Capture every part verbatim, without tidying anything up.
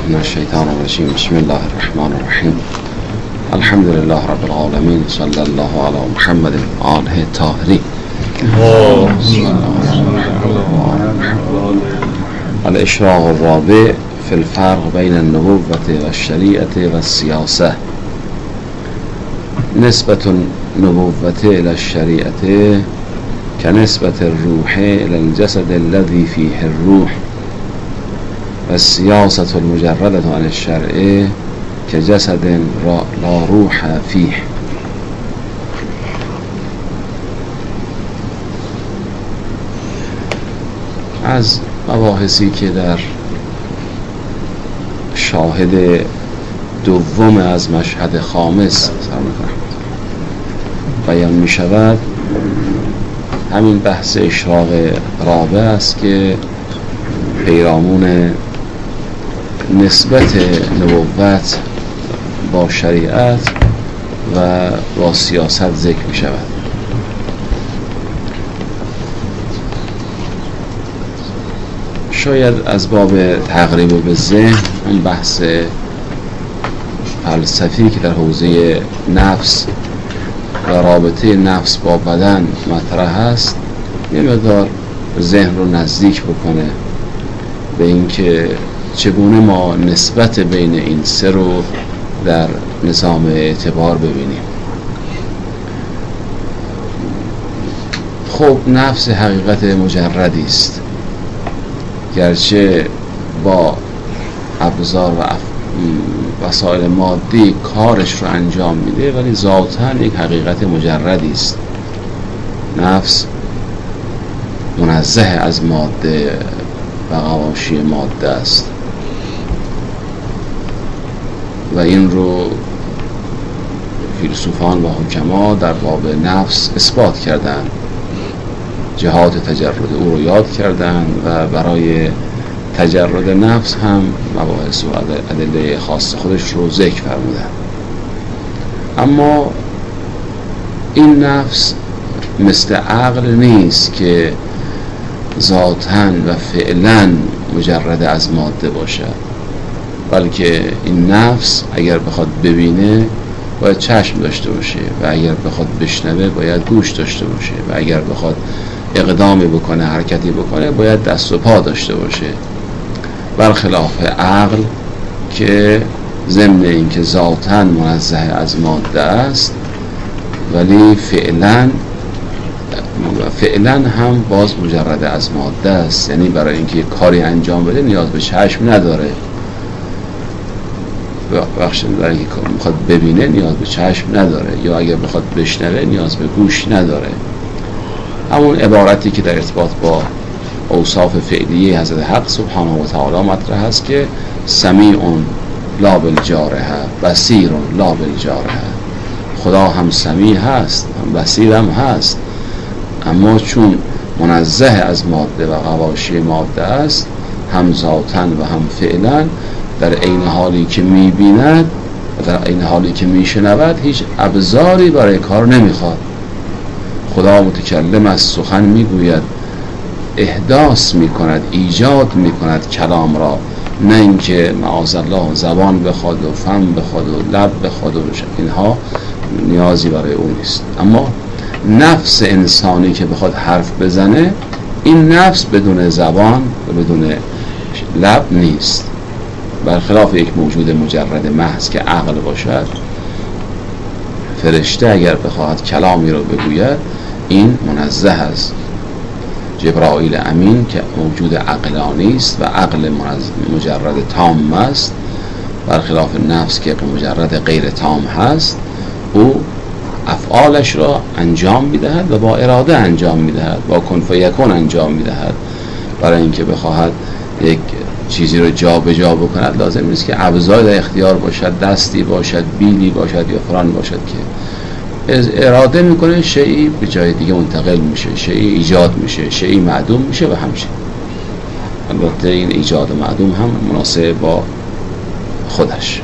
من الشیطان الرجیم. بسم الله الرحمن الرحیم. الحمد لله رب العالمین. صلی الله علی محمد و آله الطاهرین. الاشراق الرابع فی الفرق بین النبوة و الشریعة و السیاسة. نسبة النبوة إلى الشريعة كنسبة الروح إلى الجسد الذي فيه الروح، والسياسة المجردة عن الشرع كجسد لا روح فيه. از مباحثی که در شاهد دوم از مشهد خامس بیان می شود، همین بحث اشراق رابع است که پیرامون نسبت نبوت با شریعت و با سیاست ذکر می شود. شاید از باب تقریب به ذهن اون بحث فلسفی که در حوزه نفس و رابطه نفس با بدن مطرح هست یه مقدار ذهن رو نزدیک بکنه به اینکه چگونه ما نسبت بین این سه رو در نظام اعتبار ببینیم. خب نفس حقیقت مجردی است، گرچه با ابزار و وسایل مادی کارش رو انجام میده، ولی ذاتاً یک حقیقت مجردی است. نفس منزه از ماده و غواشی ماده است و این رو فیلسوفان و حکما در باب نفس اثبات کردند، جهات تجرد او رو یاد کردند و برای تجرد نفس هم مباحث و ادله خاص خودش رو ذکر فرمودند. اما این نفس مثل عقل نیست که ذاتاً و فعلاً مجرد از ماده باشد، بلکه این نفس اگر بخواد ببینه باید چشم داشته باشه و اگر بخواد بشنوه باید گوش داشته باشه و اگر بخواد اقدامی بکنه، حرکتی بکنه، باید دست و پا داشته باشه، برخلاف عقل که ضمن اینکه ذاتاً منزه از ماده است ولی فعلاً فعلاً هم باز مجرد از ماده است. یعنی برای اینکه کاری انجام بده نیاز به چشم نداره، بخش برای اینکه بخواد ببینه نیاز به چشم نداره، یا اگر بخواد بشنوه نیاز به گوش نداره. همون عبارتی که در ارتباط با اوصاف فعلیه حضرت حق سبحانه و تعالی مطرح است که سمیع لا بالجارحه، بصیر لا بالجارحه. خدا هم سمیع هست، هم بصیر هم هست، اما چون منزه از ماده و غواشی ماده است، هم ذاتاً و هم فعلاً، در عین حالی که می‌بیند و در عین حالی که می‌شنود هیچ ابزاری برای کار نمی‌خواد. خدا متکلم از سخن می‌گوید، احداث می‌کند، ایجاد می‌کند کلام را، نه اینکه معاذالله زبان بخواد و فم بخواد و لب بخواد و اینها نیازی برای اون نیست. اما نفس انسانی که بخواد حرف بزنه، این نفس بدون زبان و بدون لب نیست، برخلاف یک موجود مجرد محض که عقل باشد. فرشته اگر بخواهد کلامی رو بگوید این منزه است. جبرائیل امین که موجود عقلانی است و عقل مجرد تام است، برخلاف نفس که مجرد غیر تام هست، او افعالش را انجام میدهد و با اراده انجام میدهد، با کن فیکون انجام میدهد. برای اینکه بخواهد یک چیزی رو جا به جا بکند لازم نیست که ابزار در اختیار باشد، دستی باشد، بیلی باشد یا فلان باشد، که از اراده میکنه شیئی به جای دیگه منتقل میشه، شیئی ایجاد میشه، شیئی معدوم میشه و همشه. البته این ایجاد و معدوم هم مناسب با خودش.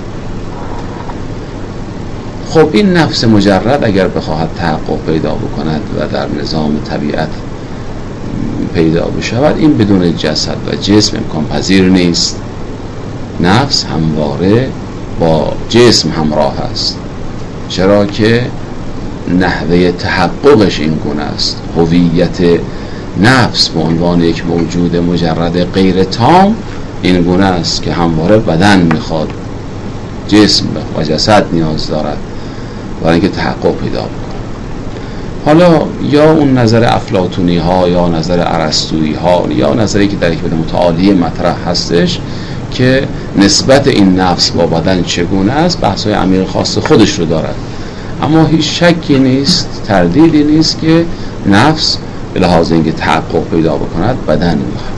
خب این نفس مجرد اگر بخواهد تحقق پیدا بکند و در نظام طبیعت پیدا بشود، این بدون جسد و جسم امکان پذیر نیست. نفس همواره با جسم همراه است، چرا که نحوه تحققش این گونه است. هویت نفس به عنوان یک موجود مجرد غیر تام این گونه است که همواره بدن میخواد، جسم و جسد نیاز دارد برای اینکه تحقق پیدا بکنه. حالا یا اون نظر افلاطونی ها یا نظر ارسطویی ها یا نظری که در یک متعالی مطرح هستش که نسبت این نفس با بدن چگونه است، بحث های عمیق خاص خودش رو دارد، اما هیچ شکی نیست، تردیدی نیست که نفس به لحاظ اینکه تحقق پیدا بکند بدن میخواد.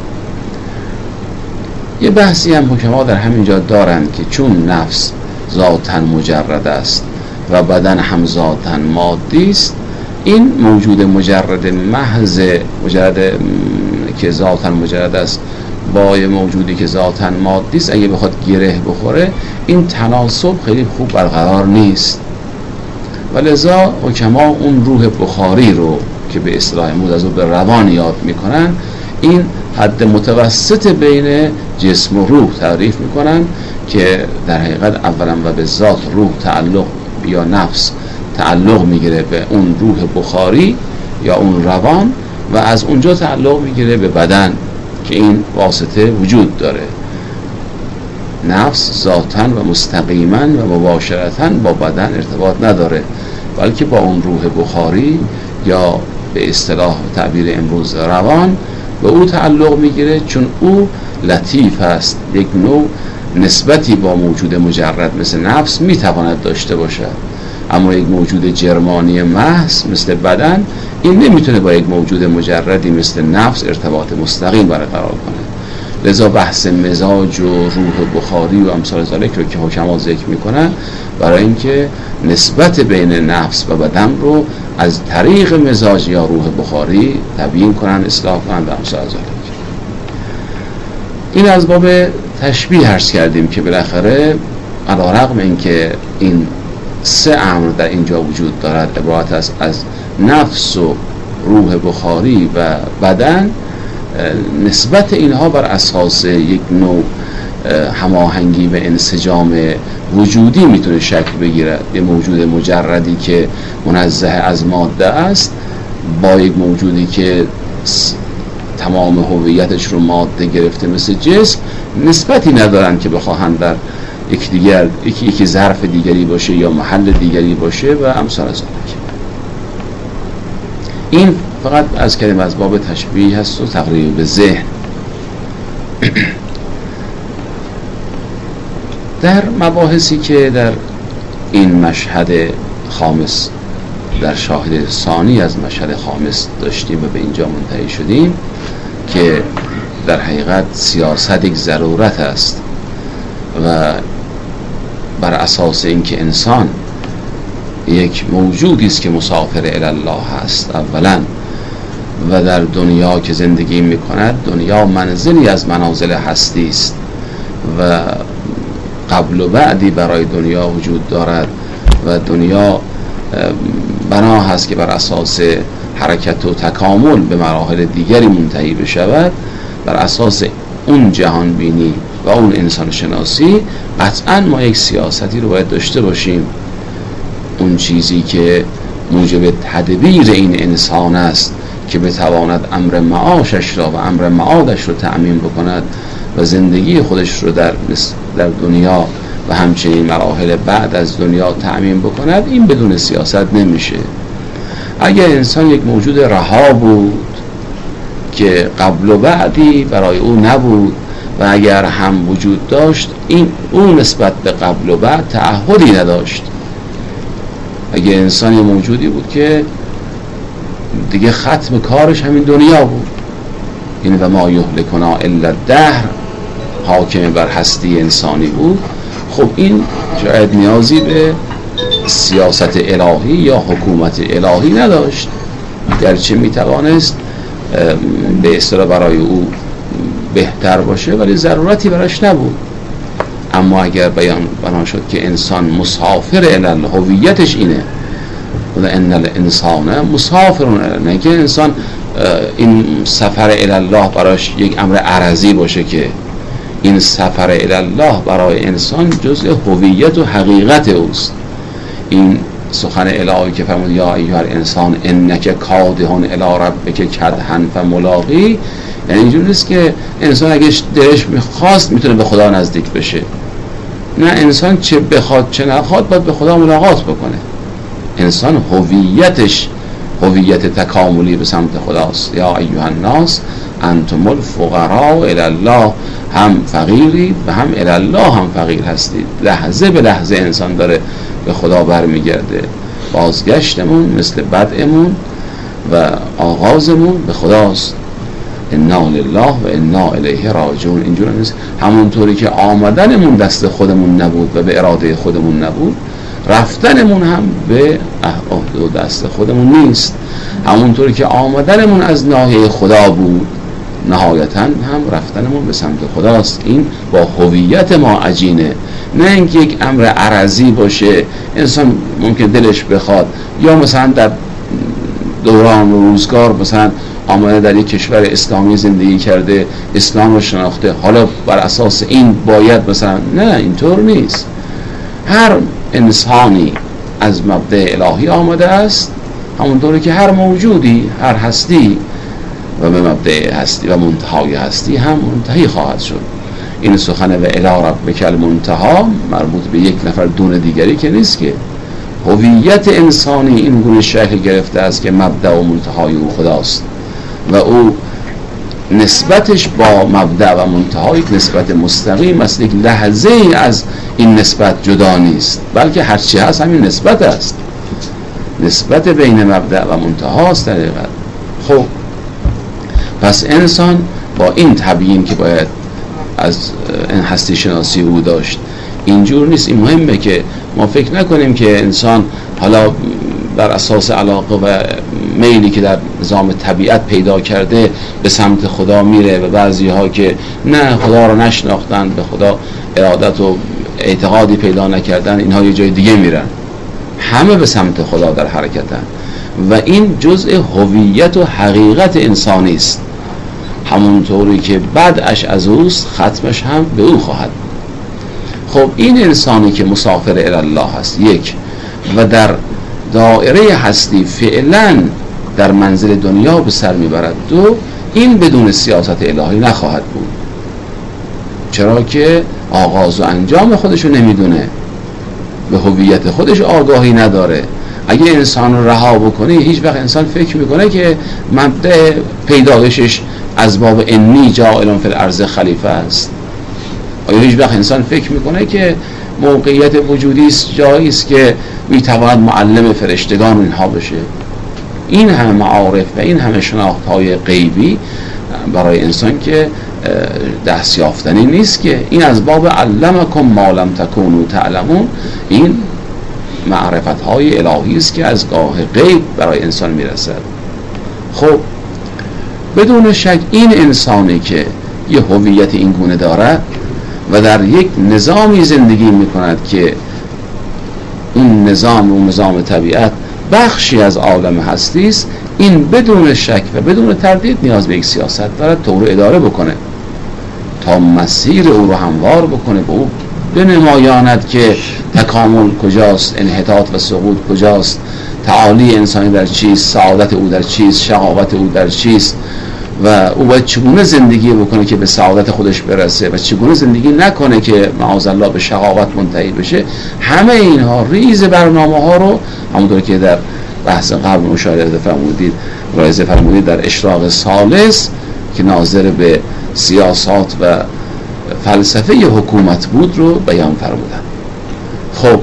یه بحثی هم حکما در همینجا دارند که چون نفس ذاتاً مجرد است و بدن هم ذاتاً مادی است، این موجود مجرد محض مجرد که ذاتاً مجرد است با یه موجودی که ذاتاً مادی است اگه بخواد گره بخوره، این تناسب خیلی خوب برقرار نیست و لذا حکما اون روح بخاری رو که به اصطلاح امروز از اون به روان یاد میکنن، این حد متوسط بین جسم و روح تعریف میکنن که در حقیقت اولا و به ذات روح تعلق یا نفس تعلق میگیره به اون روح بخاری یا اون روان و از اونجا تعلق میگیره به بدن که این واسطه وجود داره. نفس ذاتاً و مستقیما و مباشرتاً با بدن ارتباط نداره، بلکه با اون روح بخاری یا به اصطلاح تعبیر امروز روان به او تعلق میگیره، چون او لطیف است، یک نوع نسبتی با موجود مجرد مثل نفس میتواند داشته باشد، اما یک موجود جرمانی محض مثل بدن این نمیتونه با یک موجود مجردی مثل نفس ارتباط مستقیم برقرار کنه. لذا بحث مزاج و روح بخاری و امثال ذالک رو که حکما ذکر میکنن برای اینکه نسبت بین نفس و بدن رو از طریق مزاج یا روح بخاری تبیین کنن، اصلاح کنن و امثال ذالک. این از باب تشبیه عرض کردیم که بالاخره علی‌رغم اینکه این سه امر در اینجا وجود دارد، عبارت است از نفس و روح بخاری و بدن، نسبت اینها بر اساس یک نوع هماهنگی و انسجام وجودی میتونه شکل بگیرد. یه موجود مجردی که منزه از ماده است با یک موجودی که تمام هویتش رو ماده گرفته مثل جسم نسبتی ندارن که بخواهند در یک دیگر یکی یکی ظرف دیگری باشه یا محل دیگری باشه و امثال ذالک. این فقط از کلمه از باب تشبیه هست و تقریب به ذهن. در مباحثی که در این مشهد خامس در شاهد ثانی از مشهد خامس داشتیم و به اینجا منتهی شدیم که در حقیقت سیاست یک ضرورت است و بر اساس اینکه انسان یک موجودی است که مسافر الی الله است اولا و در دنیا که زندگی میکند، دنیا منزلی از منازل هستی است و قبل و بعدی برای دنیا وجود دارد و دنیا بنا هست که بر اساس حرکت و تکامل به مراحل دیگری منتهی بشود. بر اساس اون جهان بینی و اون انسان شناسی قطعا ما یک سیاستی رو باید داشته باشیم. اون چیزی که موجب تدبیر این انسان است که بتواند امر معاشش را و امر معادش رو تأمین بکند و زندگی خودش رو در در دنیا و همچنین مراحل بعد از دنیا تأمین بکند، این بدون سیاست نمیشه. اگر انسان یک موجود رها بود که قبل و بعدی برای او نبود و اگر هم وجود داشت این اون نسبت به قبل و بعد تعهدی نداشت، اگر انسانی موجودی بود که دیگه ختم کارش همین دنیا بود، این و ما یهلکنا الا الدهر حاکم بر هستی انسانی بود، خب این شاید نیازی به سیاست الهی یا حکومت الهی نداشت، گرچه میتوانست به اصطلاح برای او بهتر باشه ولی ضرورتی براش نبود. اما اگر بیان بنا شد که انسان مسافر الی هویتش اینه و ان الانسان مسافر، نه که انسان این سفر الی الله براش یک امر عرضی باشه که این سفر الی الله برای انسان جزء هویت و حقیقت اوست. این سخن الهی که فرمود یا ایها الانسان انک کادح الی ربک کدحا فملاقی، یعنی اینجوری نیست که انسان اگه دلش میخواست میتونه به خدا نزدیک بشه. نه، انسان چه بخواد چه نخواد باید به خدا ملاقات بکنه. انسان هویتش هویت تکاملی به سمت خداست. یا ایها الناس انتم الفقراء الی الله، هم فقیرید و هم الی الله هم فقیر هستید. لحظه به لحظه انسان داره به خدا برمیگرده. بازگشتمون مثل بدءمون و آغازمون به خداست. انا لله و انا الیه راجعون. اینجور نیست همونطوری که آمدنمون دست خودمون نبود و به اراده خودمون نبود، رفتنمون هم به عهد و دست خودمون نیست. همونطوری که آمدنمون از ناحیه خدا بود، نهایتاً هم رفتنمون به سمت خداست. این با هویت ما عجینه، نه اینکه یک امر عرضی باشه انسان ممکن دلش بخواد، یا مثلا در دوران و روزگار مثلا آمده در یک کشور اسلامی زندگی کرده، اسلام رو شناخته، حالا بر اساس این باید مثلا، نه اینطور نیست. هر انسانی از مبدأ الهی آمده است، همونطوری که هر موجودی، هر هستی و به مبدأ هستی و منتهای هستی هم منتهی خواهد شد. این سخن و الی ربک المنتهی مربوط به یک نفر دون دیگری که نیست، که هویت انسانی این گونه شکل گرفته است که مبدأ و منتهای او خداست و او نسبتش با مبدأ و منتها یک نسبت مستقیم است. یک لحظه ای از این نسبت جدا نیست، بلکه هرچی هست همین نسبت است. نسبت بین مبدأ و منتها است در حقیقت. خب پس انسان با این تبیین که باید از هستی شناسی او داشت، اینجور نیست. این مهمه که ما فکر نکنیم که انسان حالا بر اساس علاقه و میلی که در نظام طبیعت پیدا کرده به سمت خدا میره، و بعضی ها که نه خدا رو نشناختن، به خدا ارادت و اعتقادی پیدا نکردن، اینها یه جای دیگه میرن. همه به سمت خدا در حرکتن و این جزء هویت و حقیقت انسانی است. همونطوری که بدعش از اوست، ختمش هم به او خواهد. خب این انسانی که مسافر الی الله هست یک، و در دائره هستی فعلا در منزل دنیا به سر میبرد دو، این بدون سیاست الهی نخواهد بود. چرا که آغاز و انجام خودشو نمیدونه، به هویت خودش آگاهی نداره. اگه انسان رو رها بکنه، هیچ وقت انسان فکر میکنه که مبدأ پیدایشش از باب انی جاعل فی الارض خلیفه است؟ آیا هیچ وقت انسان فکر میکنه که موقعیت وجودی است، جایی است که میتواند معلم فرشتگان اینها بشه؟ این همه معارف و این همه شناخت‌های غیبی برای انسان که دست یافتنی نیست، که این از باب علمکم ما لم تکونوا تعلمون. این معرفت‌های الهی است که از گاه غیب برای انسان میرسد. خب بدون شک این انسانی که یه هویت این گونه دارد و در یک نظامی زندگی میکند که اون نظام و نظام طبیعت بخشی از عالم هستی است، این بدون شک و بدون تردید نیاز به یک سیاست دارد تا او رو اداره بکنه، تا مسیر او رو هموار بکنه، به او بنمایاند که تکامل کجاست، انحطاط و سقوط کجاست، تعالی انسانی در چیست، سعادت او در چیست، شقاوت او در چیست، و او باید چگونه زندگی بکنه که به سعادت خودش برسه و چگونه زندگی نکنه که معاذالله به شقاوت منتهی بشه. همه اینها ریز برنامه ها رو همونطور که در بحث قبل مشاهده فرمودید، رایزه فرمودید در اشراق ثالث که ناظر به سیاسات و فلسفه حکومت بود رو بیان فرمودن. خب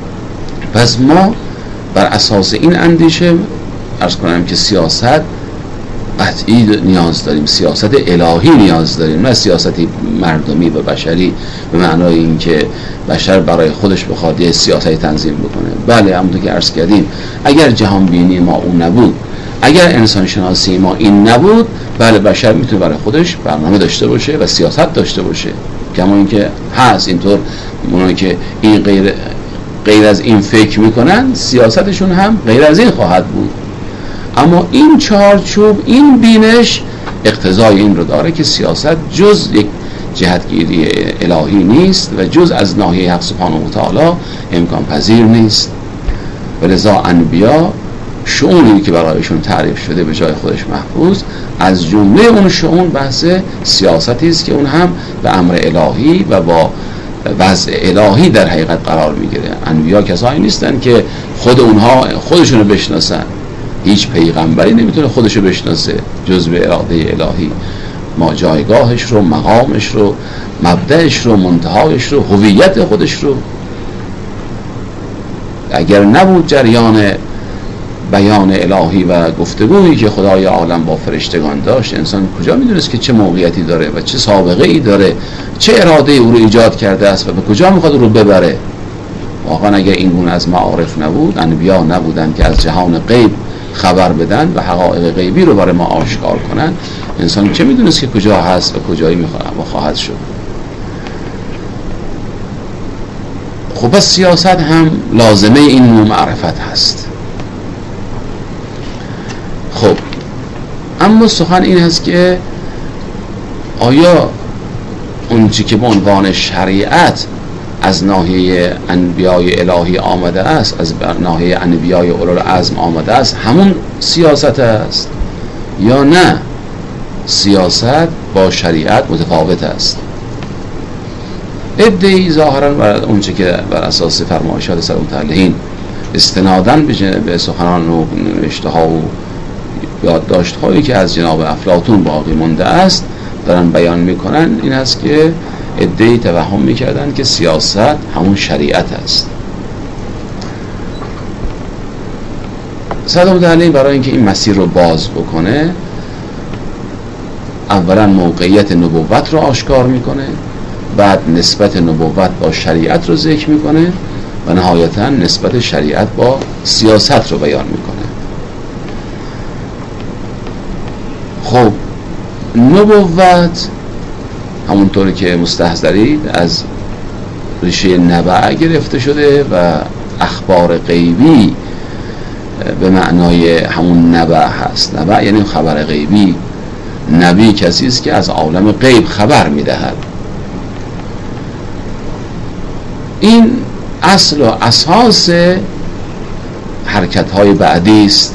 پس ما بر اساس این اندیشه عرض کنم که سیاست قطعی نیاز داریم، سیاست الهی نیاز داریم، نه سیاستی مردمی و بشری به معنای این که بشر برای خودش بخواد یه سیاستی تنظیم بکنه. بله همونطور که عرض کردیم، اگر جهان بینی ما اون نبود، اگر انسان شناسی ما این نبود، بله بشر میتونه برای خودش برنامه داشته باشه و سیاست داشته باشه، کما اینکه هست. اینطور اونایی که این غیر غیر از این فکر میکنن، سیاستشون هم غیر از این خواهد بود. اما این چارچوب، این بینش اقتضای این رو داره که سیاست جز یک جهتگیری الهی نیست و جز از ناحیه حق سبحانه و تعالی امکان پذیر نیست. ولذا انبیا شؤونی که برایشون تعریف شده به جای خودش محفوظ، از جمله اون شؤون بحث سیاستی است که اون هم به امر الهی و با وضع الهی در حقیقت قرار میگیره. انبیا کسایی نیستن که خود اونها خودشونو بشناسن. هیچ پیغمبری نمیتونه خودشو بشناسه جز به اراده الهی. ما جایگاهش رو، مقامش رو، مبدأش رو، منتهایش رو، هویت خودش رو، اگر نبود جریان بیان الهی و گفتگویی که خدای عالم با فرشتگان داشت، انسان کجا میدونست که چه موقعیتی داره و چه سابقه ای داره، چه اراده او رو ایجاد کرده است و به کجا میخواد او رو ببره. واقعا اگر این گونه از معارف نبود، انبیا نبودن که از جهان غیب خبر بدن و حقایق غیبی رو برای ما آشکار کنن، انسان چه میدونست که کجا هست و کجایی میخواهد شد. خب پس سیاست هم لازمه این نوع معرفت هست. خب اما سخن این هست که آیا اون چی که به عنوان شریعت از ناحیه انبیای الهی آمده است، از ناحیه انبیای اولوالعزم آمده است، همون سیاست است یا نه سیاست با شریعت متفاوت است؟ ادعی ظاهرا بر اون چی که بر اساس فرمایشات سر متعلقین استنادن به سخنان و نوشته ها و یادداشت هایی که از جناب افلاطون باقی مونده است دارن بیان میکنن، این هست که ادعی توهم میکردن که سیاست همون شریعت است. صدر متعلقین برای اینکه این مسیر رو باز بکنه، اولا موقعیت نبوت رو آشکار میکنه، بعد نسبت نبوت با شریعت رو ذکر میکنه و نهایتا نسبت شریعت با سیاست رو بیان میکنه. خب نبوت همونطوری که مستحضرید از ریشه نبع گرفته شده و اخبار غیبی به معنای همون نبع هست. نبع یعنی خبر غیبی. نبی کسی است که از عالم غیب خبر میدهد. این اصل و اساس حرکت‌های بعدی است.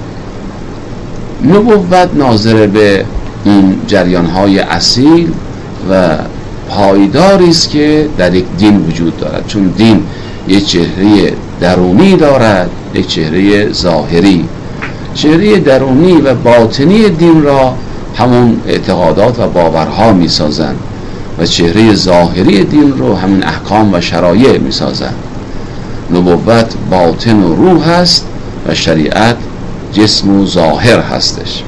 نبوت ناظر به این جریان‌های اصیل و پایداری است که در یک دین وجود دارد، چون دین یک چهره درونی دارد، یک چهره ظاهری. چهره درونی و باطنی دین را همون اعتقادات و باورها می سازند و چهره ظاهری دین رو همین احکام و شرایع می سازند. نبوت باطن و روح هست و شریعت جسم و ظاهر هستش.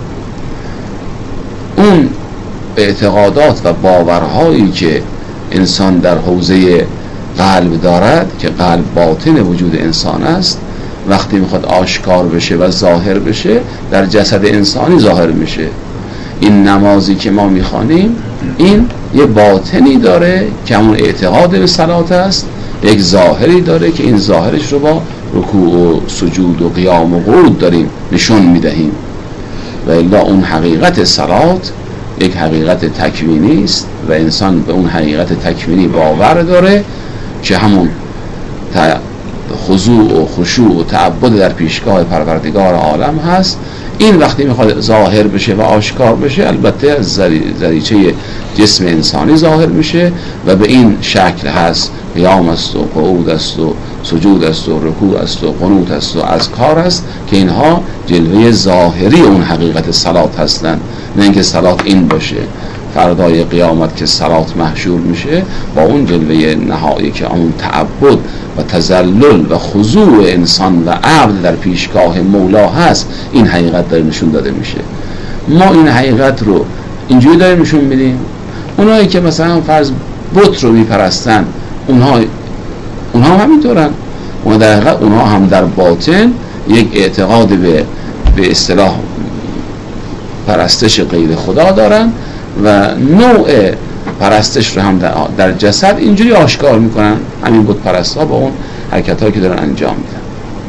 اون اعتقادات و باورهایی که انسان در حوزه قلب دارد که قلب باطن وجود انسان است، وقتی میخواد آشکار بشه و ظاهر بشه در جسد انسانی ظاهر میشه. این نمازی که ما میخوانیم این یه باطنی داره که همون اعتقاد به صلات است، یک ظاهری داره که این ظاهرش رو با رکوع و سجود و قیام و قعود داریم نشون میدهیم. و الا اون حقیقت صلات یک حقیقت تکوینی است و انسان به اون حقیقت تکوینی باور داره که همون خضوع و خشوع و تعبد در پیشگاه پروردگار عالم هست. این وقتی میخواد ظاهر بشه و آشکار بشه، البته از ذریچه جسم انسانی ظاهر میشه و به این شکل هست: قیام است و قعود است و سجود است و رکوع است و قنوت است و اذکار است، که اینها جلوه ظاهری اون حقیقت صلات هستند. نه اینکه صلات این باشه. فردای قیامت که صلات محشور میشه با اون جلوه نهایی که اون تعبد و تذلل و خضوع انسان و عبد در پیشگاه مولا هست، این حقیقت داره نشون داده میشه. ما این حقیقت رو اینجوری داریم نشون میدیم. اونایی که مثلا فرض بت رو میپرستن، اونها اونها هم همینطورن. اونها در حقیقت اونها هم در باطن یک اعتقاد به به اصطلاح پرستش غیر خدا دارن و نوع پرستش رو هم در جسد اینجوری آشکار میکنن. همین بت پرستا با اون حرکت هایی که دارن انجام میدن.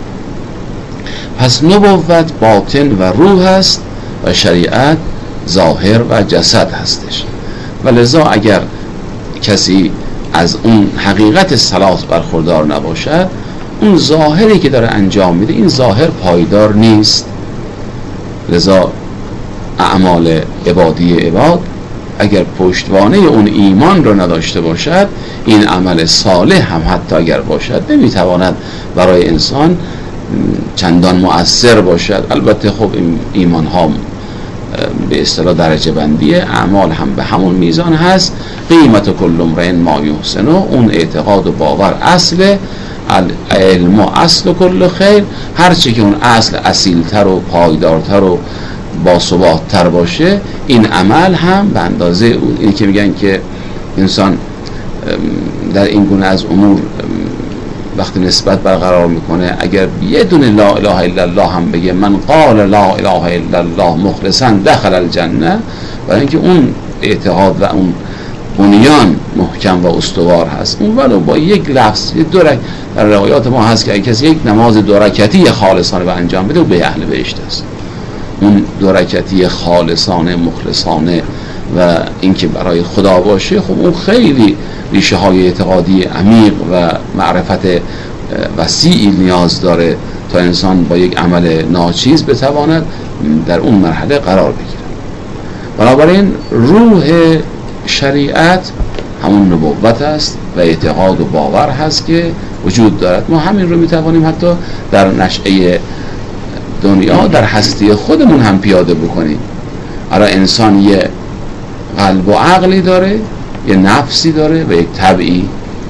پس نبوت باطن و روح هست و شریعت ظاهر و جسد هستش. و لذا اگر کسی از اون حقیقت صلات برخوردار نباشد، اون ظاهری که داره انجام میده این ظاهر پایدار نیست. لذا اعمال عبادی عباد اگر پشتوانه اون ایمان رو نداشته باشد، این عمل صالح هم حتی اگر باشد نمیتواند برای انسان چندان مؤثر باشد. البته خب این ایمان ها به اصطلاح درجه بندیه، اعمال هم به همون میزان هست. قیمت کل امرئ ما یحسن، اون اعتقاد و باور اصل علم و اصل کل خیر. هرچی که اون اصل اصیلتر و پایدارتر و باثبات‌تر باشه، این عمل هم به اندازه اون. اینی که میگن که انسان در این گونه از امور وقتی نسبت برقرار میکنه، اگر یه دونه لا اله الا الله هم بگه، من قال لا اله الا الله مخلصا دخل الجنه، برای اینکه اون اعتقاد و اون بنیان محکم و استوار هست. اون ولو با یک لفظ، یک دو رکعت، در روایات ما هست که اگه کسی یک نماز دو رکعتی خالصانه به انجام بده، او به اهل بهشت است. اون دو رکعتی خالصانه مخلصانه و اینکه برای خدا باشه، خب اون خیلی ریشه های اعتقادی عمیق و معرفت وسیعی نیاز داره تا انسان با یک عمل ناچیز بتواند در اون مرحله قرار بگیره. بنابراین روح شریعت همون نبوت است و اعتقاد و باور هست که وجود دارد. ما همین رو میتوانیم حتی در نشأه دنیا، در هستی خودمون هم پیاده بکنیم. حالا انسان یه قلب و عقلی داره، یه نفسی داره و یک طبعی،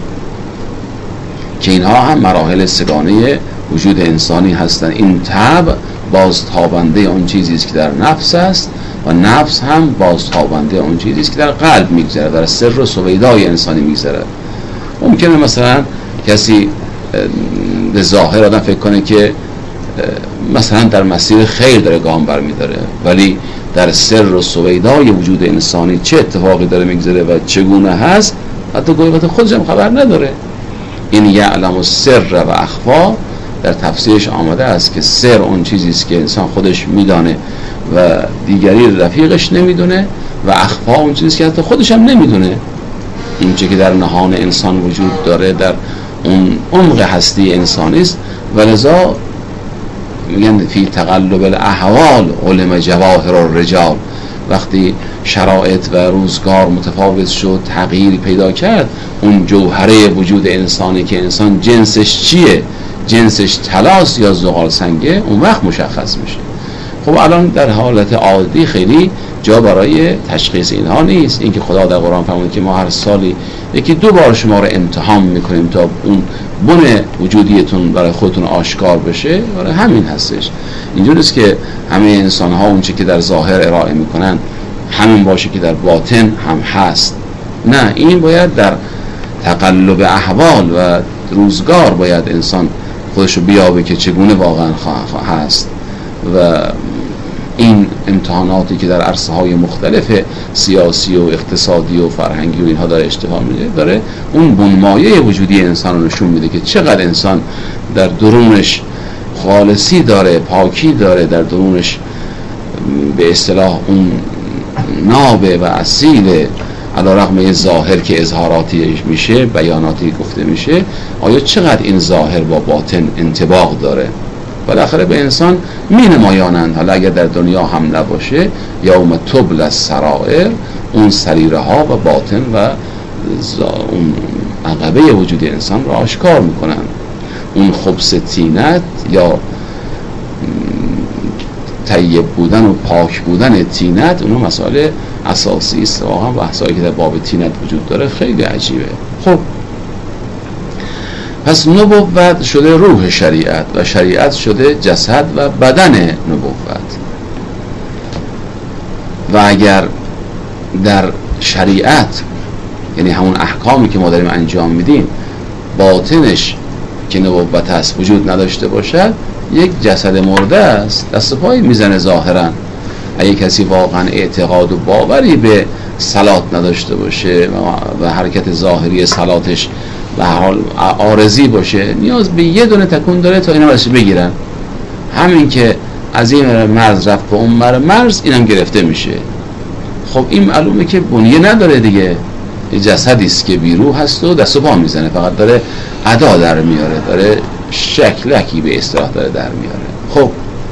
که اینها هم مراحل سگانه وجود انسانی هستند. این طبع بازتابنده اون چیزی است که در نفس است و نفس هم بازتابنده اون چیزی است که در قلب میگذره، در سر و سویدای انسانی میگذره. ممکنه مثلا کسی به ظاهر آدم فکر کنه که مثلا در مسیر خیر داره گام برمیداره، ولی در سر و سویدای وجود انسانی چه اتفاقی داره میگذره و چگونه هست، حتی گاهی وقت خودش هم خبر نداره. این یعلم السر و اخفا در تفسیرش آمده است که سر اون چیزی است که انسان خودش میدانه و دیگری رفیقش نمیدونه، و اخفا اون چیزی است که حتی خودش هم نمیدونه. این چیزی که در نهان انسان وجود داره در اون عمق هستی انسانی است. ولذا میگن فی تقلب الاحوال علم جواهر الرجال. وقتی شرایط و روزگار متفاوت شد، تغییری پیدا کرد، اون جوهره وجود انسانی که انسان جنسش چیه، جنسش طلاست یا زغال سنگه، اون وقت مشخص میشه. خب الان در حالت عادی خیلی جا برای تشخیص اینها نیست. اینکه خدا در قرآن فرمود که ما هر سالی یکی دو بار شما رو امتحان میکنیم تا اون بن وجودیتون برای خودتون آشکار بشه، برای همین هستش. اینجور است که همه انسان ها اون چی که در ظاهر ارائه میکنن همین باشه که در باطن هم هست. نه، این باید در تقلب احوال و روزگار باید انسان خودشو بیابه که چگونه واقعا هست. و این امتحاناتی که در عرصه های مختلف سیاسی و اقتصادی و فرهنگی و اینها داره اشتباه میده، داره اون بنمایه وجودی انسان رو نشون میده که چقدر انسان در درونش خالصی داره، پاکی داره، در درونش به اصطلاح اون نابه و اصیل، علی رغم ظاهر که اظهاراتی میشه، بیاناتی گفته میشه، آیا چقدر این ظاهر با باطن انطباق داره. بالاخره به انسان می نمایانند. حالا اگر در دنیا هم نباشه، یوم تبل السرائر، اون سریره ها و باطن و اون عقبه وجود انسان را آشکار میکنند. اون خبث طینت یا طیب بودن و پاک بودن طینت، اونو مسائل اساسی است. واقعا بحثایی که در باب طینت وجود داره خیلی عجیبه. خب پس نبوت شده روح شریعت و شریعت شده جسد و بدن نبوت. و اگر در شریعت، یعنی همون احکامی که ما داریم انجام میدیم، باطنش که نبوت هست وجود نداشته باشد، یک جسد مرده است، دست پای میزنه ظاهرا. اگه کسی واقعا اعتقاد و باوری به صلات نداشته باشه و حرکت ظاهری صلاتش به حال عارضی باشه، نیاز به یه دونه تکون داره تا اینا بشه بگیرن. همین که از این مرز رفت به اون مرز، اینم گرفته میشه. خب این معلومه که بنیه نداره دیگه، جسدی است که بیروح هست و دست و پا میزنه، فقط داره ادا در میاره، داره شکلکی به اصطلاح داره در میاره. خب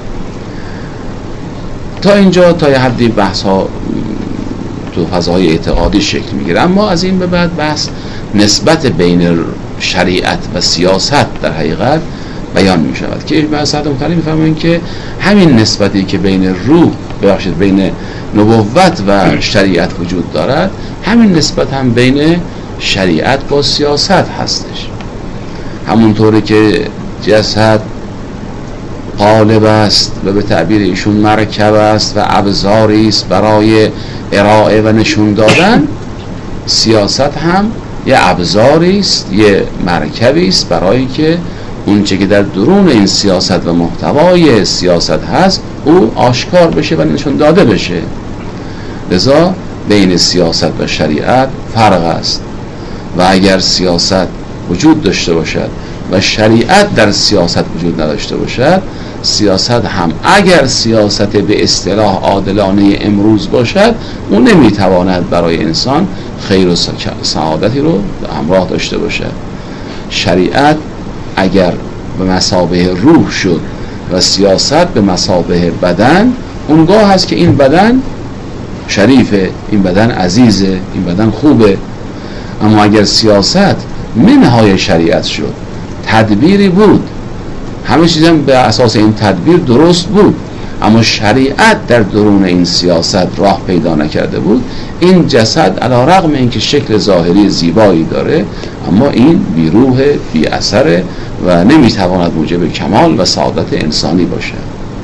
تا اینجا تا یه حدی بحث ها تو فضاهای اعتقادی شکل میگیره، اما از این به بعد بحث نسبت بین شریعت و سیاست در حقیقت بیان می شود که بحثات مختلف میفرمایند که همین نسبتی که بین روح ببخشید بین نبوت و شریعت وجود دارد، همین نسبت هم بین شریعت با سیاست هستش. همونطوری که جسد قالب است و به تعبیر ایشون مرکب است و ابزاری است برای ارائه و نشون دادن، سیاست هم یه ابزاری است، یه مرکبی است برای که اونچه که در درون این سیاست و محتوای سیاست هست او آشکار بشه و نشون داده بشه. لذا بین سیاست و شریعت فرق است و اگر سیاست وجود داشته باشد و شریعت در سیاست وجود نداشته باشد، سیاست هم اگر سیاست به اصطلاح عادلانه امروز باشد، اون نمیتواند برای انسان خیر و سعادتی رو همراه داشته باشد. شریعت اگر به مثابه روح شد و سیاست به مثابه بدن، اونگاه هست که این بدن شریفه، این بدن عزیزه، این بدن خوبه. اما اگر سیاست منهای شریعت شد، تدبیری بود، همه چیزم به اساس این تدبیر درست بود، اما شریعت در درون این سیاست راه پیدا نکرده بود، این جسد علی رغم اینکه شکل ظاهری زیبایی داره، اما این بیروح، بی اثره و نمیتواند موجب کمال و سعادت انسانی باشه.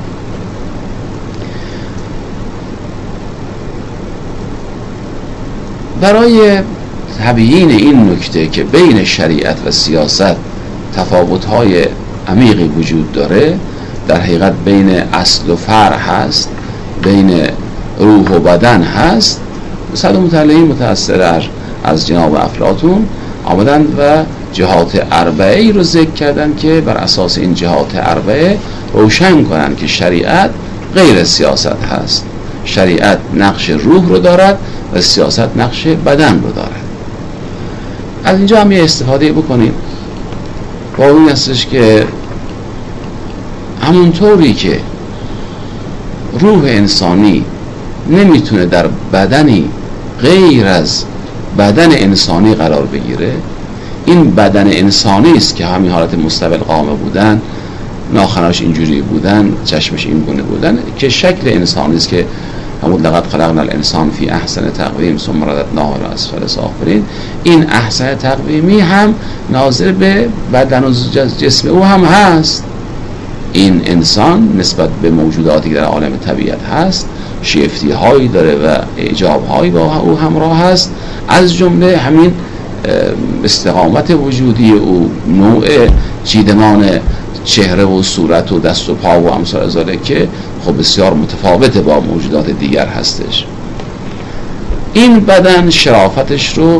برای تبیین این نکته که بین شریعت و سیاست تفاوت‌های عمیقی وجود داره، در حقیقت بین اصل و فرع هست، بین روح و بدن هست، صد مطلعین متأثر از جناب افلاطون آمدن و جهات اربعه‌ای رو ذکر کردن که بر اساس این جهات اربعه روشن کنن که شریعت غیر سیاست هست. شریعت نقش روح رو دارد و سیاست نقش بدن رو دارد. از اینجا هم یه استفاده بکنیم با این هستش که همونطوری که روح انسانی نمیتونه در بدنی غیر از بدن انسانی قرار بگیره، این بدن انسانی است که همین حالت مستقل قامه بودن، ناخناش اینجوری بودن، چشمش این گونه بودن، که شکل انسانی است که همون لقد خلقنا الانسان فی احسن تقویم ثم رددناه اسفل سافلین، این احسن تقویمی هم ناظر به بدن و جسم او هم هست. این انسان نسبت به موجوداتی که در عالم طبیعت هست شیفتی هایی داره و اعجاب هایی با او همراه هست، از جمله همین استقامت وجودی او، نوع چیدمان چهره و صورت و دست و پا و امثال ازاله که خب بسیار متفاوت با موجودات دیگر هستش. این بدن شرافتش رو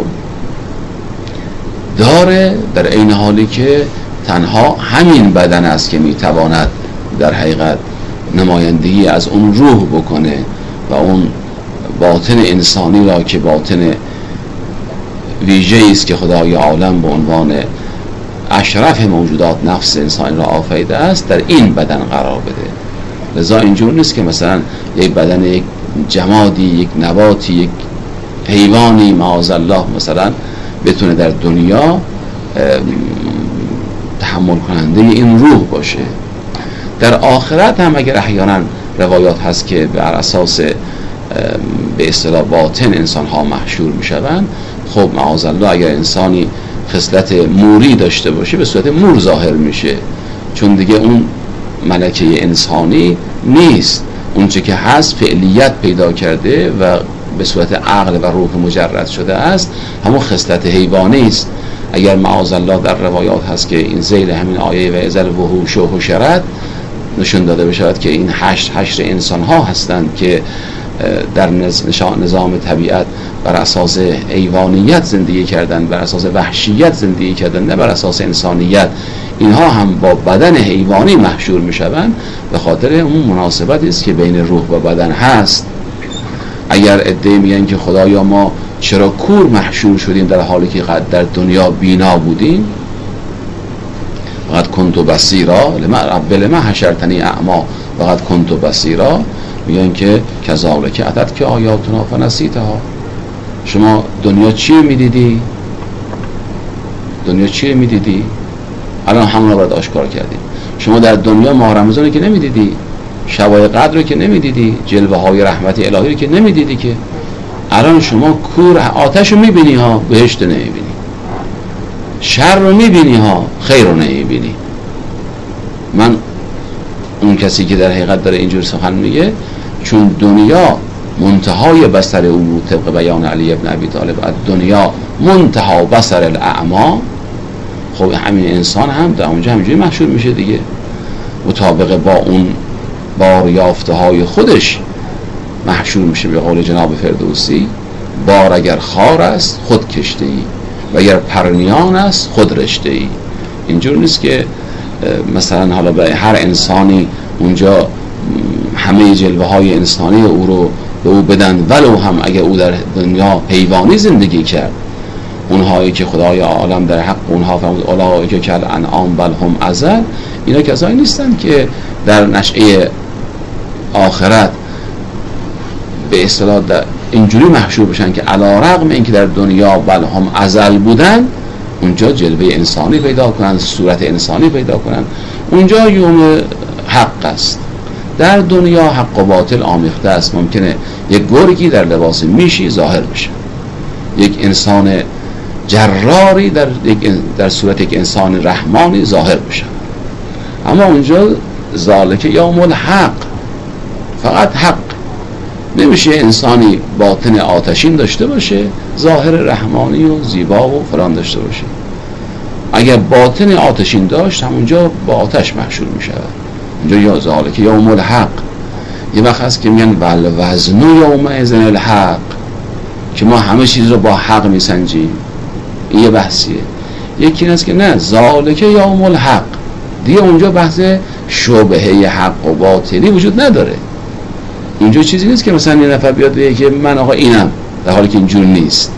داره، در این حالی که تنها همین بدن است که میتواند در حقیقت نمایندگی از اون روح بکنه و اون باطن انسانی را که باطن ویژه‌ای است که خدای عالم به عنوان اشرف موجودات نفس انسانی را آفریده است در این بدن قرار بده. لذا اینجور نیست که مثلا یک بدن یک جمادی، یک نباتی، یک حیوانی معاذالله مثلا بتونه در دنیا تحمل کننده این روح باشه. در آخرت هم اگر احیانا روایات هست که بر اساس به اصطلاح باطن انسان ها محشور می شوند، خب معاذالله اگر انسانی خصلت موری داشته باشه به صورت مور ظاهر میشه، چون دیگه اون ملکه انسانی نیست، اون چه که هست فعلیت پیدا کرده و به صورت عقل و روح مجرد شده است، همون خصلت حیوانی است. اگر معاذالله در روایات هست که این ذیل همین آیه و ازل وحوش و حشرت نشون داده بشود که این هشت حشر انسان ها هستند که در نظام طبیعت بر اساس حیوانیت زندگی کردن، بر اساس وحشیت زندگی کردن، نه بر اساس انسانیت، اینها هم با بدن حیوانی محشور می شوند، به خاطر اون مناسبتی است که بین روح و بدن هست. اگر عده‌ای میگن که خدایا ما چرا کور محشور شدیم در حالی که قد در دنیا بینا بودیم، وقد کنت بصیرا لما رب لما حشرتنی اعما وقد کنت بصیرا، میگن که کذالک اتت که آیاتنا فنسیتها. شما دنیا چی میدیدی؟ دنیا چی میدیدی؟ الان همون رو باید آشکار کردیم. شما در دنیا ماه رمضان که نمیدیدی، شبای قدر رو که نمیدیدی، جلوه های رحمت الهی رو که نمیدیدی، که الان شما کور آتش رو میبینی ها، بهشت رو نمیبینی، شر رو میبینی ها، خیر رو نمیبینی. من اون کسی که در حقیقت داره اینجور سخن میگه، چون دنیا منتهای بصر او بود، طبق بیان علی ابن ابی طالب دنیا منتها بصر الاعما، خب همین انسان هم در اونجا همینجوری محشور میشه دیگه، مطابق با اون بار یافته های خودش محشور میشه. به قول جناب فردوسی، بار اگر خار است خود کشته ای و اگر پرنیان است خود رشته ای. اینجور نیست که مثلا حالا به هر انسانی اونجا همه جلوه های انسانی او رو به او بدن، ولو هم اگر او در دنیا حیوانی زندگی کرد. اونهایی که خدای عالم در حق اونها فرمود اولئک کالانعام بل هم اضل، اینا کسایی نیستن که در نشأه آخرت به اصطلاح اینجوری محشور بشن که علی رغم اینکه در دنیا بل هم اضل بودن، اونجا جلوه انسانی پیدا کنن، صورت انسانی پیدا کنن. اونجا یوم حق است. در دنیا حق و باطل آمیخته است. ممکنه یک گرگی در لباس میشی ظاهر بشه، یک انسان جراری در در صورت یک انسان رحمانی ظاهر بشه. اما اونجا ذالک یوم الحق، فقط حق. نمیشه انسانی باطن آتشین داشته باشه، ظاهر رحمانی و زیبا و فلان داشته باشه. اگر باطن آتشین داشت، همونجا با آتش محشور میشه. اونجا یا ذالک یوم الحق. یه وقت هست که میگن ول وزن یومئذ الحق، که ما همه چیز رو با حق میسنجیم. این یه بحثیه. یکی این است که نه، ذالک یوم الحق دیگه اونجا بحث شبهه حق و باطلی وجود نداره. اونجا چیزی نیست که مثلا یه نفر بیاد بگه که من آقا اینم، در حالی که اینجور نیست.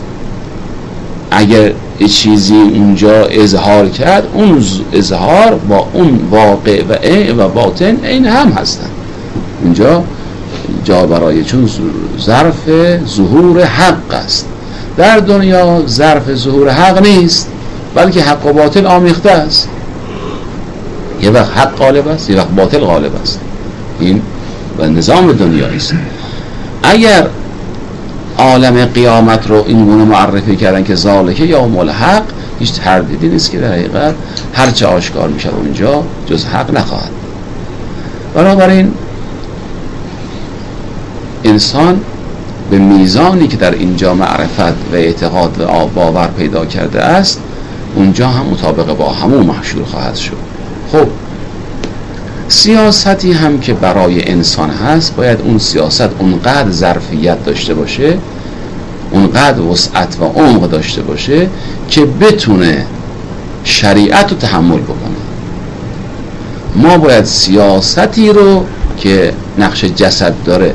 اگر یه چیزی اونجا اظهار کرد، اون اظهار با اون واقع و عین و باطن عین هم هستن. اونجا جا برای، چون ظرف ظهور حق است. در دنیا ظرف ظهور حق نیست، بلکه حق و باطل آمیخته است. یه وقت حق غالب است، یه وقت باطل غالب است. این و نظام دنیایی است. اگر عالم قیامت رو این گونه معرفی کردن که ذالک یوم الحق، هیچ تردیدی نیست که در حقیقت هر چه آشکار میشه اونجا جز حق نخواهد. بنابراین انسان به میزانی که در اینجا معرفت و اعتقاد و باور پیدا کرده است، اونجا هم مطابق با همون محشور خواهد شد. خب سیاستی هم که برای انسان هست، باید اون سیاست اونقدر ظرفیت داشته باشه، اونقدر وسعت و عمق داشته باشه که بتونه شریعت رو تحمل بکنه. ما باید سیاستی رو که نقش جسد داره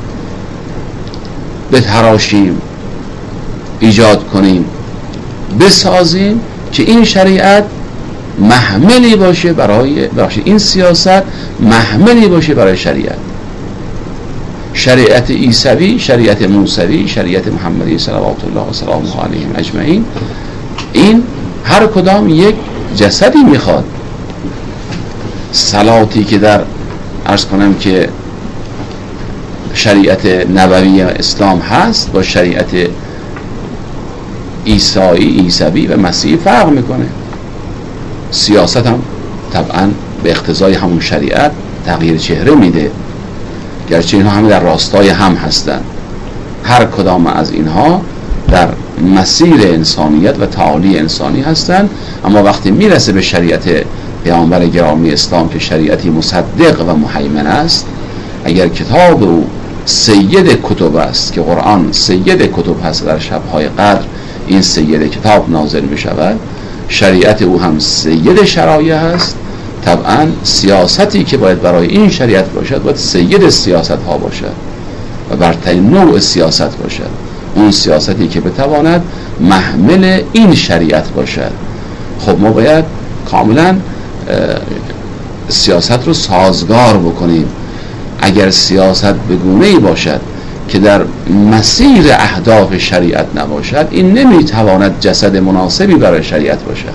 بتراشیم، ایجاد کنیم، بسازیم که این شریعت محملی باشه برای باشه این سیاست محملی باشه برای شریعت. شریعت عیسوی، شریعت موسوی، شریعت محمدی صلوات الله و سلامه علیهم اجمعین، این هر کدام یک جسدی میخواد. صلاتی که در عرض کنم که شریعت نبوی اسلام هست با شریعت عیسایی، عیسوی و مسیحی فرق میکنه. سیاست هم طبعا به اقتضای همون شریعت تغییر چهره میده، گرچه اینها همه در راستای هم هستن. هر کدام از اینها در مسیر انسانیت و تعالی انسانی هستن، اما وقتی میرسه به شریعت پیامبر گرامی اسلام که شریعتی مصدق و مهیمن است، اگر کتاب او سید کتب است که قرآن سید کتب هست، در شبهای قدر این سید کتاب نازل می شود، شریعت او هم سید شرایع هست. طبعا سیاستی که باید برای این شریعت باشد باید سید سیاست ها باشد. و برترین نوع سیاست باشد، اون سیاستی که بتواند محمل این شریعت باشد. خب ما باید کاملا سیاست رو سازگار بکنیم. اگر سیاست به گونه‌ای باشد که در مسیر اهداف شریعت نباشد، این نمیتواند جسد مناسبی برای شریعت باشد.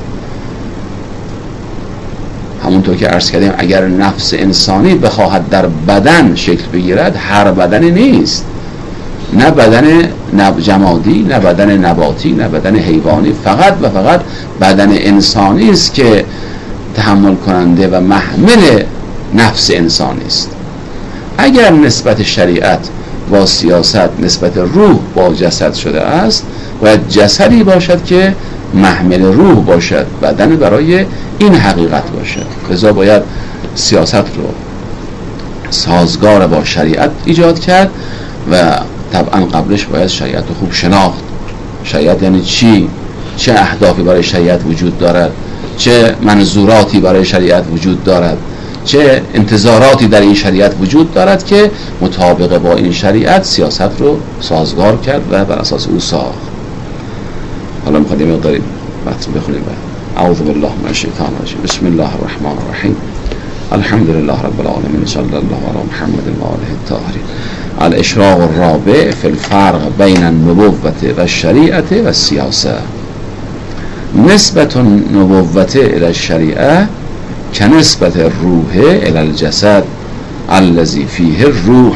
همونطور که عرض کردیم اگر نفس انسانی بخواهد در بدن شکل بگیرد، هر بدنی نیست، نه بدن جمادی، نه بدن نباتی، نه بدن حیوانی، فقط و فقط بدن انسانی است که تحمل کننده و محمل نفس انسانی است. اگر نسبت شریعت با سیاست نسبت روح با جسد شده است، باید جسدی باشد که محمل روح باشد، بدن برای این حقیقت باشد. لذا باید سیاست رو سازگار با شریعت ایجاد کرد و طبعا قبلش باید شریعت رو خوب شناخت. شریعت یعنی چی؟ چه اهدافی برای شریعت وجود دارد؟ چه منظوراتی برای شریعت وجود دارد؟ چه انتظاراتی در این شریعت وجود دارد که مطابق با این شریعت سیاست رو سازگار کرد و بر اساس او ساخت. حالا می‌خوایم یه مقداری متن بخونیم. اعوذ بالله من الشیطان الرجیم. بسم الله الرحمن الرحیم. الحمد لله رب العالمین، صلی الله علی محمد و آله الطاهرین. الاشراق الرابع فی الفرق بین النبوة و الشریعة و السیاسة. نسبت النبوة الى الشریعة كنسبت الروح الى الجسد الذي فيه الروح.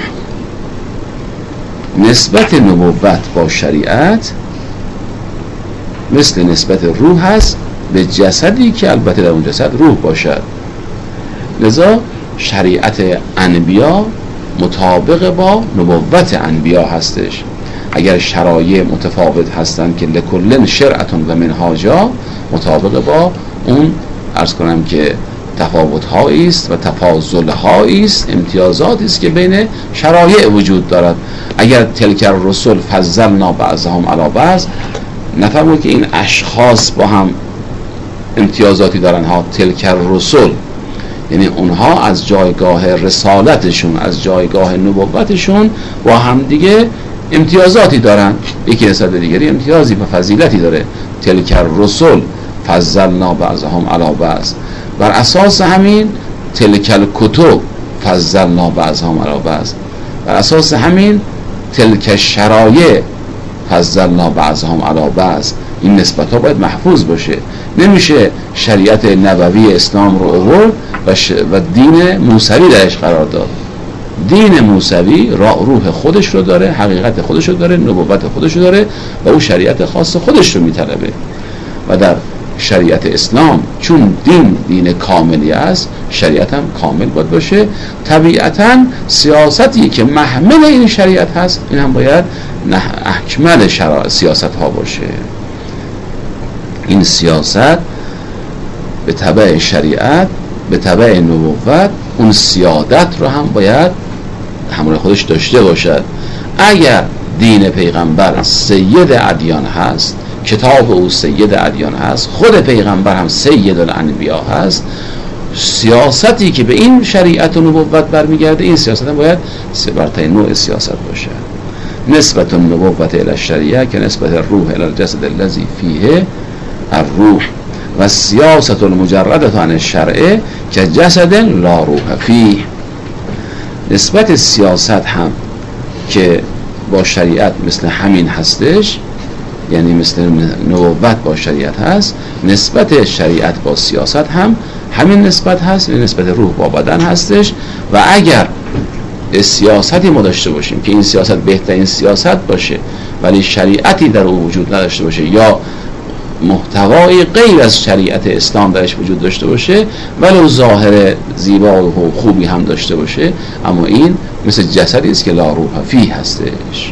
نسبت نبوت با شریعت مثل نسبت روح هست به جسدی که البته در اون جسد روح باشد. لذا شریعت انبیا مطابق با نبوت انبیا هستش. اگر شرایع متفاوت هستند که لکل شرعتون و منهاجا، مطابق با اون عرض کنم که تفاوت هایی است و تفاضل هایی است، امتیازاتی است که بین شرایع وجود دارد. اگر تلک الرسل فضلنا بعضهم علی بعض، نفهمون که این اشخاص با هم امتیازاتی دارن ها. تلک الرسل یعنی اونها از جایگاه رسالتشون، از جایگاه نبوتشون با هم دیگه امتیازاتی دارن، یکی نسبت به دیگری امتیازی و فضیلتی داره. تلک الرسل فضلنا بعضهم علی بعض. بر اساس همین تلک الکتب فضلنا بعضهم علی بعض. بر اساس همین تلک الشرایع فضلنا بعضهم علی بعض. این نسبت ها باید محفوظ باشه. نمیشه شریعت نبوی اسلام رو آورد و, ش... و دین موسوی درش قرار داد. دین موسوی روح خودش رو داره، حقیقت خودش رو داره، نبوت خودش رو داره و او شریعت خاص خودش رو میطلبه. و در شریعت اسلام چون دین دین کاملی است، شریعت هم کامل باید باشه. طبیعتاً سیاستی که محمل این شریعت هست، این هم باید اکمل سیاست ها باشه. این سیاست به تبع شریعت، به تبع نبوت، اون سیادت رو هم باید همراه خودش داشته باشد. اگر دین پیغمبر سید ادیان هست، کتاب او سید ادیان هست، خود پیغمبر هم سید الانبیا هست، سیاستی که به این شریعت و نبوت برمیگرده، این سیاست هم باید برترین نوع سیاست باشه. نسبت النبوة الى الشریعه که نسبت الروح الى الجسد الذي فیه الروح و السیاست المجرده عن الشرع که جسد لا روح فیه. نسبت سیاست هم که با شریعت مثل همین هستش، یعنی مثل نبوت با شریعت هست، نسبت شریعت با سیاست هم همین نسبت هست، یعنی نسبت روح با بدن هستش. و اگر سیاستی ما داشته باشیم که این سیاست بهترین سیاست باشه ولی شریعتی در او وجود نداشته باشه یا محتوای غیر از شریعت اسلام درش وجود داشته باشه، ولو ظاهر زیبا و خوبی هم داشته باشه، اما این مثل جسدی است که لا روح فیه هستش.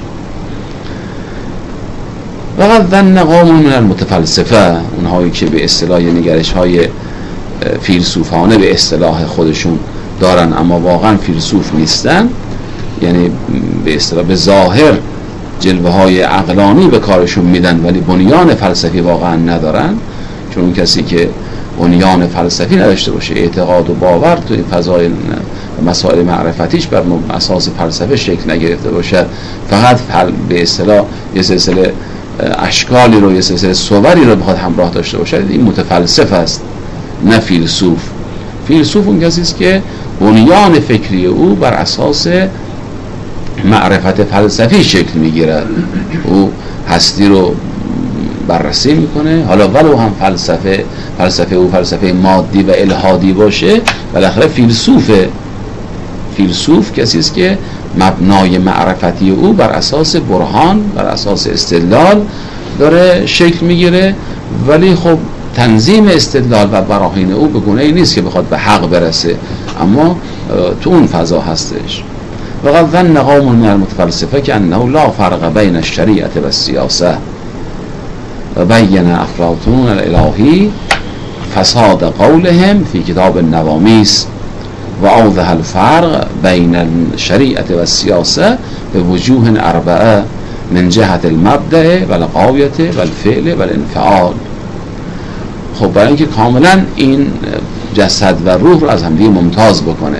وقد ظن قوم من المتفلسفه، اونهایی که به اصطلاح نگرش های فیلسوفانه به اصطلاح خودشون دارن اما واقعا فیلسوف نیستن، یعنی به اصطلاح به ظاهر جلوه های عقلانی به کارشون میدن ولی بنیان فلسفی واقعا ندارن. چون اون کسی که بنیان فلسفی نداشته باشه، اعتقاد و باور تو این فضای مسائل معرفتیش بر اساس فلسفه شکل نگرفته باشد، فقط به اصطلاح یه سلسله اشکالی رو، یه سلسله صوری رو بخواد همراه داشته باشد، این متفلسف است نه فیلسوف. فیلسوف اون کسی است که بنیان فکری او بر اساس معرفت فلسفی شکل میگیرد، او هستی رو بررسی میکنه، حالا ولو هم فلسفه فلسفه او فلسفه مادی و الهادی باشه، بالاخره فیلسوفه. فیلسوف کسی است که مبنای معرفتی او بر اساس برهان، بر اساس استدلال داره شکل میگیره، ولی خب تنظیم استدلال و براهین او به گونه‌ای نیست که بخواد به حق برسه، اما تو اون فضا هستش. وقد ظن قوم من المتفلسفه که انه لا فرق بین الشریعه و السیاسه و بین افلاطون الالهی فساد قولهم فی کتاب النوامیس و اوضح الفرق بین الشریعه و السیاسه به وجوه اربعه من جهت المبدأ و الغایه و الفعل و الانفعال. خب برای اینکه کاملا این جسد و روح رو از همدیگه ممتاز بکنه،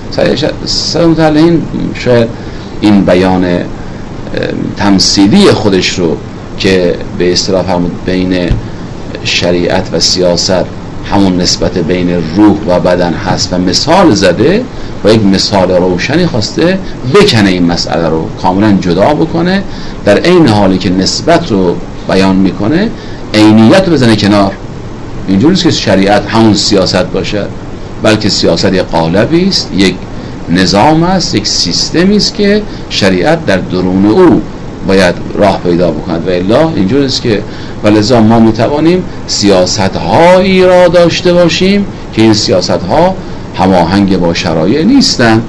سلام شاید این بیان تمثیلی خودش رو که به اصطلاح فرمود بین شریعت و سیاست همون نسبت بین روح و بدن هست و مثال زده و یک مثال روشنی خواسته بکنه این مسئله رو کاملا جدا بکنه، در عین حالی که نسبت رو بیان میکنه عینیت رو بزنه کنار. اینجوری نیست که شریعت همون سیاست باشه، بلکه سیاست یک قالبی است، یک نظام است، یک سیستمی است که شریعت در درون او باید راه پیدا بکند و الا اینجوری است که ولذا ما میتوانیم سیاست هایی را داشته باشیم که این سیاست ها هماهنگ با شرایع نیستند.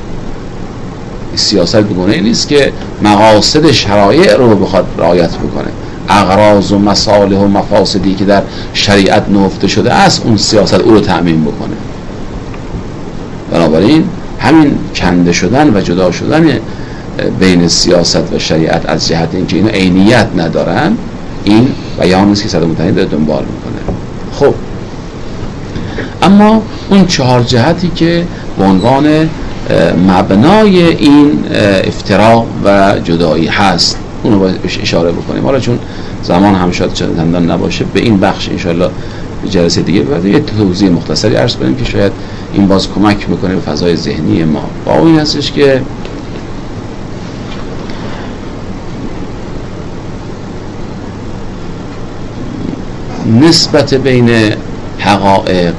سیاست بگونه نیست که مقاصد شرایع رو بخواد رعایت بکنه، اغراض و مصالح و مفاسدی که در شریعت نهفته شده است اون سیاست او رو تأمین بکنه. بنابراین همین کنده شدن و جدا شدن بین سیاست و شریعت از جهت اینکه اینا عینیت ندارن، این بیان است که صدر مطلقی داره دنبال میکنه. خب اما اون چهار جهتی که به عنوان مبنای این افتراق و جدایی هست اون رو باید اشاره بکنیم. حالا چون زمان هم شاید چندان نباشه به این بخش انشاءالله جلسه دیگه بعد یه توضیح مختصری عرض کنیم که شاید این باز کمک میکنه به فضای ذهنی ما. با این هستش که نسبت بین حقایق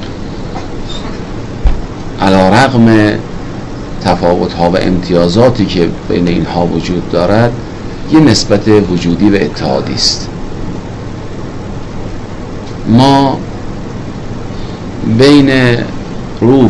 علی رغم تفاوت‌ها و امتیازاتی که بین اینها وجود دارد یه نسبت وجودی و اتحادی است. ما بین روح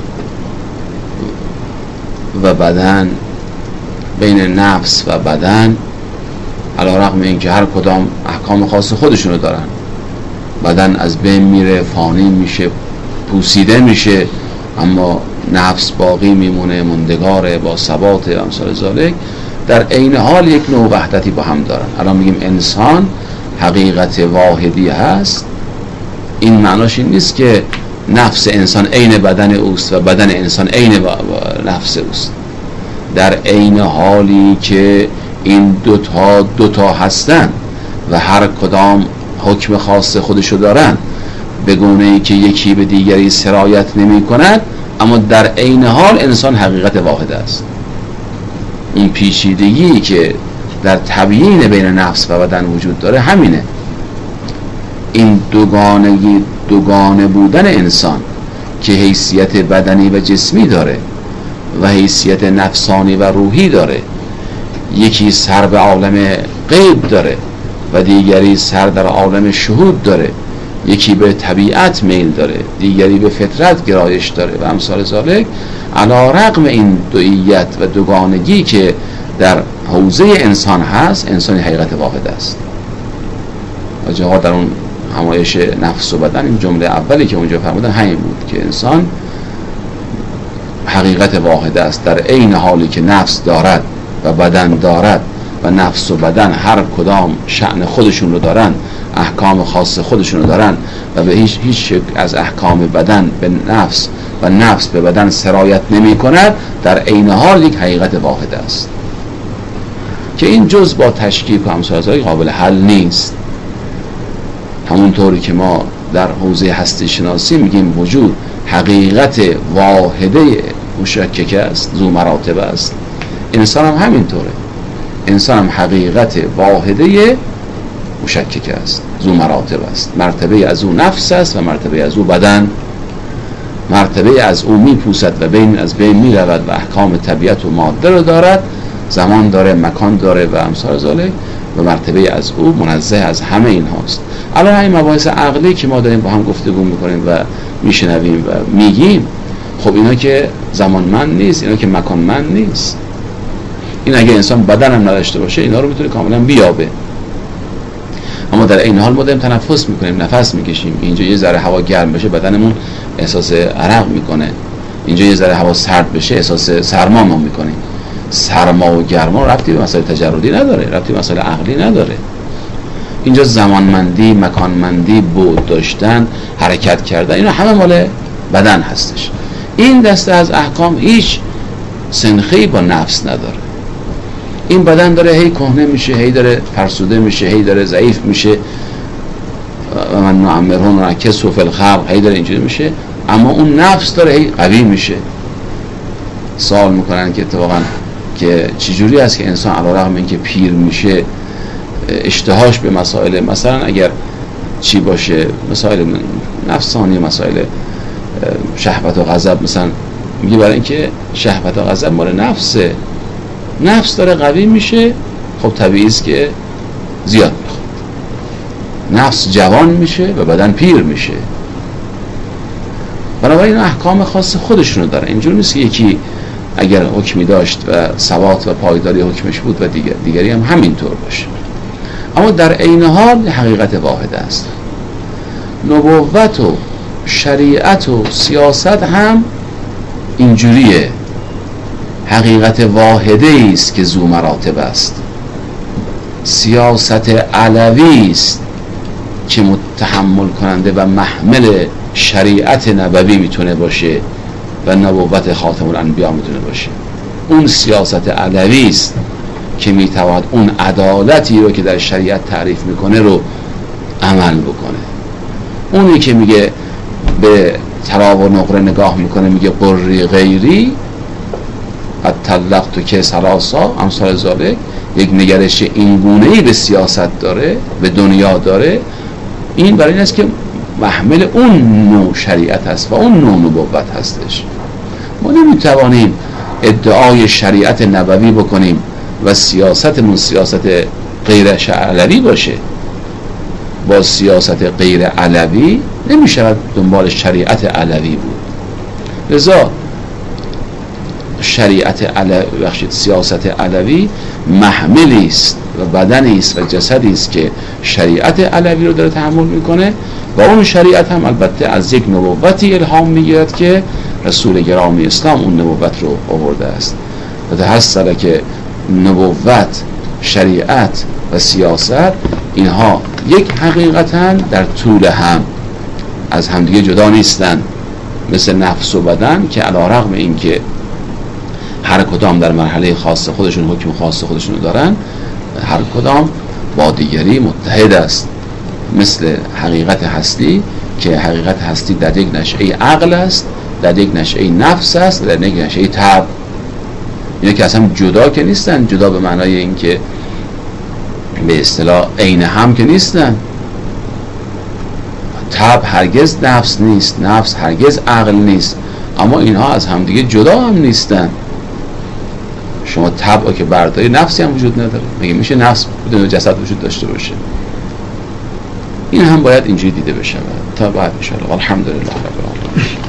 و بدن، بین نفس و بدن، علی رغم اینکه هر کدام احکام خاص خودشونو دارن، بدن از بین میره، فانی میشه، پوسیده میشه، اما نفس باقی میمونه، مندگاره، با ثبات و امثال ذالک، در عین حال یک نوع وحدتی با هم دارن. الان میگیم انسان حقیقت واحدی هست، این معناش این نیست که نفس انسان عین بدن اوست و بدن انسان عین نفس اوست. در عین حالی که این دوتا دوتا هستن و هر کدام حکم خاص خودشو دارن به گونه‌ای که یکی به دیگری سرایت نمی کند، اما در عین حال انسان حقیقت واحد است. این پیچیدگی که در تبیین بین نفس و بدن وجود داره همینه. این دوگانگی دوگانه بودن انسان که حیثیت بدنی و جسمی داره و حیثیت نفسانی و روحی داره، یکی سر به عالم غیب داره و دیگری سر در عالم شهود داره، یکی به طبیعت میل داره، دیگری به فطرت گرایش داره و امثال ذالک. علی رغم این دوییت و دوگانگی که در حوزه انسان هست، انسان حقیقت واحد است. و جاها در اون همایش نفس و بدن این جمله اولی که اونجا فرمودن همین بود که انسان حقیقت واحد است در عین حالی که نفس دارد و بدن دارد و نفس و بدن هر کدام شأن خودشون رو دارن، احکام خاص خودشونو دارن و به هیچ هیچ از احکام بدن به نفس و نفس به بدن سرایت نمی کند، در عین حال یک حقیقت واحد است که این جز با تشکیک و امثال قابل حل نیست. همونطوری که ما در حوزه هستی شناسی میگیم وجود حقیقت واحده مشکک است، ذو مراتب است، انسان هم همینطوره. انسان هم حقیقت واحده مشکک است، ذو مراتب است. مرتبه از او نفس است و مرتبه از او بدن. مرتبه از او میپوسد و بین از بین میرود و احکام طبیعت و ماده رو دارد، زمان داره، مکان داره و امثال ذالک، و مرتبه از او منزه از همه این هاست. الان این مباحث عقلی که ما داریم با هم گفتگو میکنیم و میشنویم و میگیم، خب اینا که زمانمند نیست، اینا که مکانمند نیست. این اگه انسان بدن هم نداشته باشه اینا رو میتونه کاملا بیابه. اما در این حال ما داریم تنفس میکنیم، نفس میکشیم. اینجا یه ذره هوا گرم بشه بدنمون احساس عرق میکنه، اینجا یه ذره هوا سرد بشه احساس سرما ما میکنیم. سرما و گرما ربطی به مسائل تجردی نداره، ربطی به مسائل عقلی نداره. اینجا زمانمندی، مکانمندی، بعد داشتن، حرکت کردن، اینا همه مال بدن هستش. این دسته از احکام هیچ سنخی با نفس نداره. این بدن داره هی کهنه میشه، هی داره فرسوده میشه، هی داره ضعیف میشه، و من نعمره ننکسه فی الخلق، هی داره اینجوری میشه. اما اون نفس داره هی قوی میشه. سوال میکنن که اتفاقا که چجوری است که انسان علیرغم اینکه پیر میشه اشتهاش به مسائل، مثلا اگر چی باشه، مسائل نفسانی، مسائل شهوت و غضب، مثلا میگه برای اینکه شهوت و غضب مال نفسه، نفس داره قوی میشه، خب طبیعی است که زیاد میخواد. نفس جوان میشه و بدن پیر میشه. بنابراین احکام خاص خودشونو داره. اینجور نیست که یکی اگر حکمی داشت و ثبات و پایداری حکمش بود و دیگر دیگری هم همینطور باشه. اما در عین حال حقیقت واحد است. نبوت و شریعت و سیاست هم اینجوریه، حقیقت واحده است که ذو مراتب است. سیاست علوی است که متحمل کننده و محمل شریعت نبوی میتونه باشه و نبوت خاتم الانبیا میتونه باشه. اون سیاست علوی است که میتواند اون عدالتی رو که در شریعت تعریف میکنه رو عمل بکنه. اونی که میگه به طلاق و نقره نگاه میکنه، میگه قری غیری الطلاق که سلاسا امثال ذالک، یک نگرش اینگونه‌ای به سیاست داره، به دنیا داره، این برای این است که محمل اون نوع شریعت هست و اون نوع نبوت هستش. ما نمیتوانیم ادعای شریعت نبوی بکنیم و سیاستمون سیاست غیر علوی باشه. با سیاست غیر علوی نمیشود دنبال شریعت علوی بود. لذا شریعت علوی، بخشید سیاست علوی محملی است و بدنی است و جسدی است که شریعت علوی رو داره تحمل میکنه و اون شریعت هم البته از یک نبوتی الهام میگیرد که رسول گرامی اسلام اون نبوت رو آورده است. و تحصل که نبوت، شریعت و سیاست اینها یک حقیقتن در طول هم، از همدیگه جدا نیستن، مثل نفس و بدن که علی رغم این که هر کدام در مرحله خاص خودشون حکم خاص خودشون دارن، هر کدام با دیگری متحد است. مثل حقیقت هستی که حقیقت هستی در یک نشأه عقل است، در یک نشأه نفس است، در یک نشأه طبع. اینا که اصلا جدا که نیستن، جدا به معنای این که به اصطلاح عین هم که نیستن. طبع هرگز نفس نیست، نفس هرگز عقل نیست، اما اینها از همدیگه جدا هم نیستن. شما طبع که برداری، نفسی هم وجود نداره. مگه میشه نفس بدون جسد وجود داشته باشه؟ این هم باید اینجوری دیده بشه تا بعد ان شاء الله. الحمدلله رب العالمین.